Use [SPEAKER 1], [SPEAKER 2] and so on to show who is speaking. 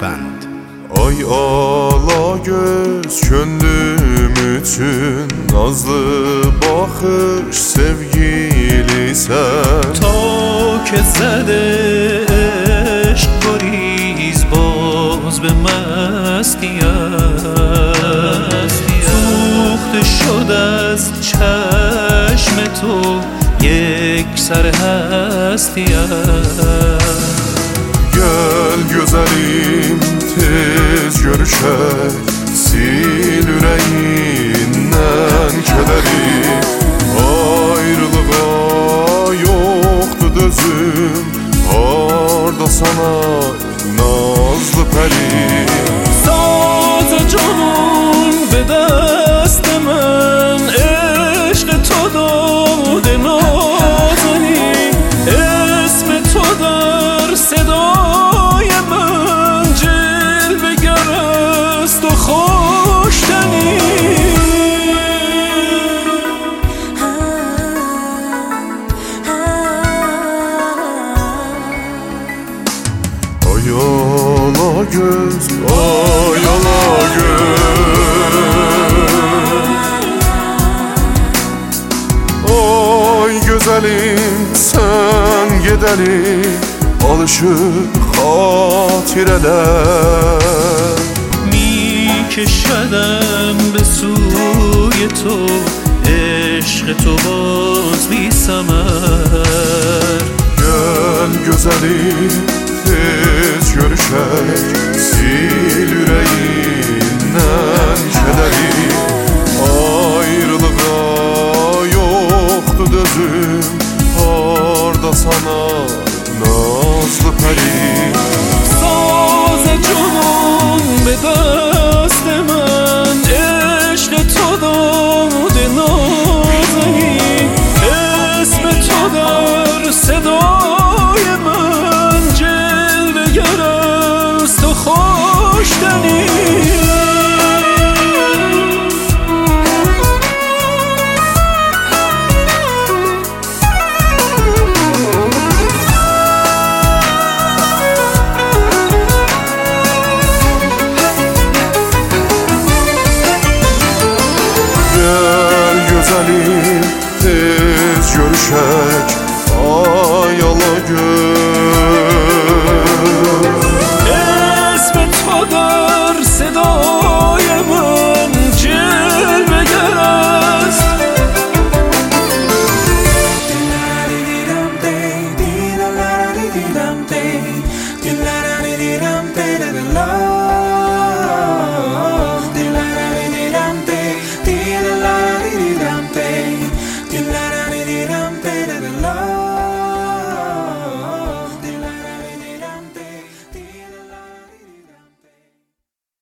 [SPEAKER 1] Band.
[SPEAKER 2] Ay ala göz könlüm üçün nazlı bakış sevgili sen.
[SPEAKER 3] تا که زده عشق گریز باز به مستی است، سوخته شد از چشم تو یک سر هستی است.
[SPEAKER 2] Gel güzelim tez görüşək, sil ürəyindən kədəri. Ayrılığa yoxdur dözüm, harda sana nazlı pəri.
[SPEAKER 3] ساز جنون به دست من عشق تو داده نازنین، اسم تو در صدای من جلوه گر است و خوش‌دنی.
[SPEAKER 2] Ay ala göz, ay ala göz. Ay güzelim sen gedəli, alışır xatirələr.
[SPEAKER 3] می کشدم به سوی تو عشق تو باز بی ثمر.
[SPEAKER 2] Gel güzelim tez görüşək, sil ürəyindən kədəri. Ayrılığa yoxdur dözüm, harda sana nazlı pəri.
[SPEAKER 3] ساز جنون به دست من عشق تو داده نازنین، اسم تو در صدای من جلوه گر است و خوش‌دنی.
[SPEAKER 2] Gel güzelim tez görüşək, ay ala göz.
[SPEAKER 3] اسم تو در صدای من جلوه گر است.
[SPEAKER 4] Di-la-di-di-dum-day, di-la-la-di-di-dum-day.